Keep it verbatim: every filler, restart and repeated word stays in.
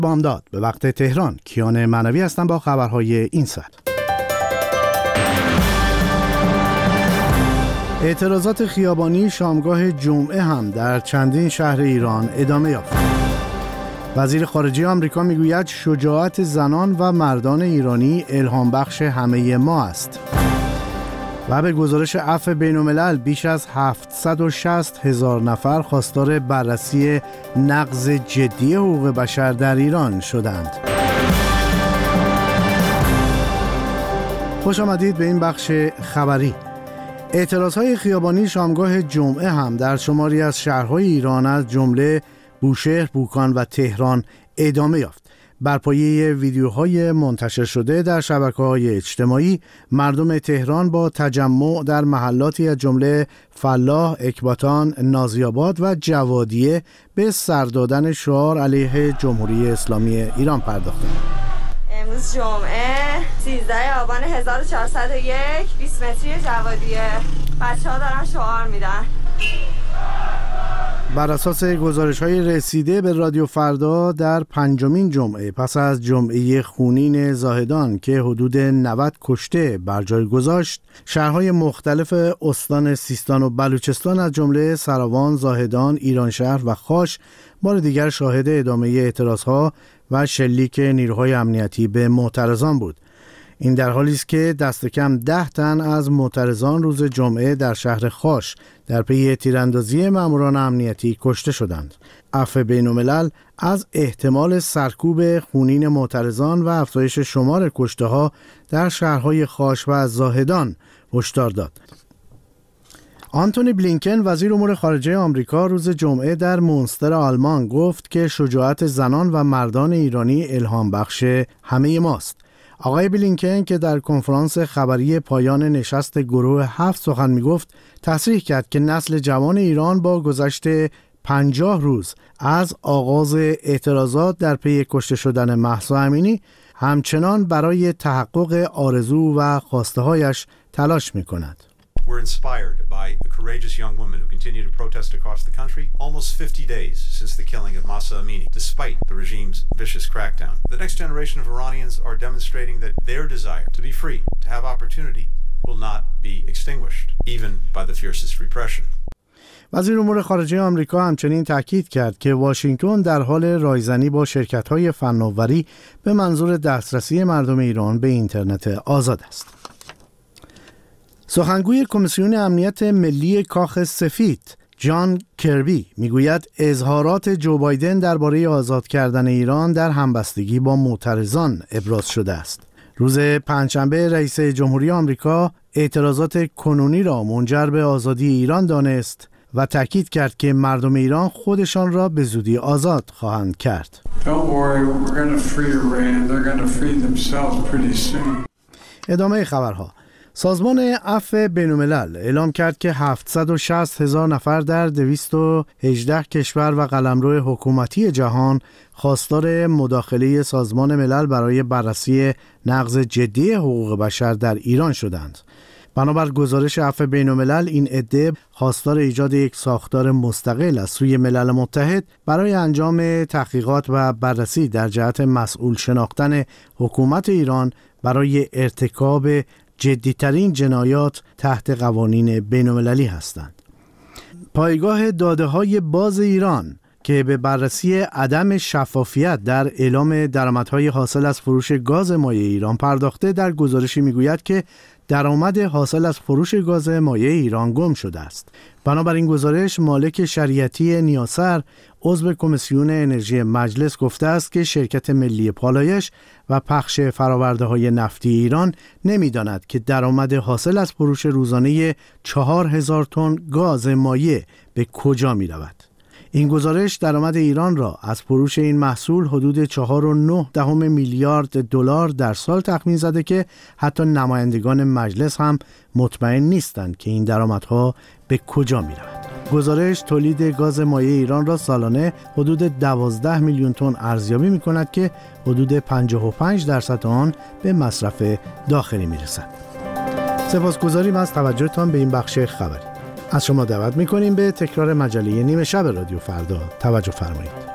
بامداد به وقت تهران. کیان معنوی هستم با خبرهای این ساعت. اعتراضات خیابانی شامگاه جمعه هم در چندین شهر ایران ادامه یافت. وزیر خارجه آمریکا میگوید شجاعت زنان و مردان ایرانی الهام بخش همه ما است. و به گزارش عفو بین‌الملل بیش از هفتصد و شصت هزار نفر خواستار بررسی نقض جدی حقوق بشر در ایران شدند. خوش آمدید به این بخش خبری. اعتراضهای خیابانی شامگاه جمعه هم در شماری از شهرهای ایران از جمله بوشهر، بوکان و تهران ادامه یافت. بر پایه ویدیوهای منتشر شده در شبکه‌های اجتماعی، مردم تهران با تجمع در محلاتی از جمله فلاح، اکباتان، نازی‌آباد و جوادیه به سر دادن شعار علیه جمهوری اسلامی ایران پرداختند. امروز جمعه سیزده آبان هزار و چهارصد و یک، بیست متری جوادیه. بچه‌ها دارن شعار میدن. بر اساس گزارش‌های رسیده به رادیو فردا در پنجمین جمعه پس از جمعه خونین زاهدان که حدود نود کشته بر جای گذاشت، شهرهای مختلف استان سیستان و بلوچستان از جمله سراوان، زاهدان، ایرانشهر و خاش بار دیگر شاهد ادامه اعتراضها و شلیک نیروهای امنیتی به معترضان بود. این در حالی است که دست کم ده تن از معترضان روز جمعه در شهر خاش در پی تیراندازی ماموران امنیتی کشته شدند. عفو بین‌الملل از احتمال سرکوب خونین معترضان و افزایش شمار کشته‌ها در شهرهای خاش و زاهدان هشدار داد. آنتونی بلینکن وزیر امور خارجه آمریکا روز جمعه در مونستر آلمان گفت که شجاعت زنان و مردان ایرانی الهام بخش همه ماست. آقای بلینکن که در کنفرانس خبری پایان نشست گروه هفت سخن می گفت، تصریح کرد که نسل جوان ایران با گذشت پنجاه روز از آغاز اعتراضات در پی کشته شدن مهسا امینی همچنان برای تحقق آرزو و خواسته هایش تلاش می کند. We're inspired by the courageous young women who continue to protest across the country almost fifty days since the killing of Mahsa Amini, despite the regime's vicious crackdown. The next generation of Iranians are demonstrating that their desire to be free, to have opportunity, will not be extinguished, even by the fiercest repression. وزیر امور خارجه آمریکا همچنین تاکید کرد که واشنگتن در حال رایزنی با شرکت‌های فناوری به منظور دسترسی مردم ایران به اینترنت آزاد است. سخنگوی کمیسیون امنیت ملی کاخ سفید جان کربی میگوید اظهارات جو بایدن درباره آزاد کردن ایران در همبستگی با معترضان ابراز شده است. روز پنجشنبه رئیس جمهوری آمریکا اعتراضات کنونی را منجر به آزادی ایران دانست و تاکید کرد که مردم ایران خودشان را به زودی آزاد خواهند کرد. ادامه خبرها. سازمان عفو بین‌الملل اعلام کرد که هفتصد و شصت هزار نفر در دویست و هجده کشور و قلمرو حکومتی جهان خواستار مداخله سازمان ملل برای بررسی نقض جدی حقوق بشر در ایران شدند. بنابر گزارش عفو بین‌الملل این عده خواستار ایجاد یک ساختار مستقل از سوی ملل متحد برای انجام تحقیقات و بررسی در جهت مسئول شناختن حکومت ایران برای ارتکاب جدی‌ترین جنایات تحت قوانین بین‌المللی هستند. پایگاه داده‌های باز ایران که به بررسی عدم شفافیت در اعلام درآمدهای حاصل از فروش گاز مایع ایران پرداخته در گزارشی میگوید که درآمد حاصل از فروش گاز مایع ایران گم شده است. بنابراین گزارش مالک شریعتی نیاسر عضو کمیسیون انرژی مجلس گفته است که شرکت ملی پالایش و پخش فرآورده‌های نفتی ایران نمی‌داند که درآمد حاصل از فروش روزانه چهار هزار تن گاز مایع به کجا می‌رود. این گزارش درآمد ایران را از فروش این محصول حدود چهار و نه دهم میلیارد دلار در سال تخمین زده که حتی نمایندگان مجلس هم مطمئن نیستند که این درآمدها به کجا می رود. گزارش تولید گاز مایع ایران را سالانه حدود دوازده میلیون تن ارزیابی می کند که حدود پنجاه و پنج درصد آن به مصرف داخلی می رسد. سپاسگزاریم از توجهتان به این بخش خبری. از شما دعوت می‌کنیم به تکرار مجله نیمه شب رادیو فردا توجه فرمایید.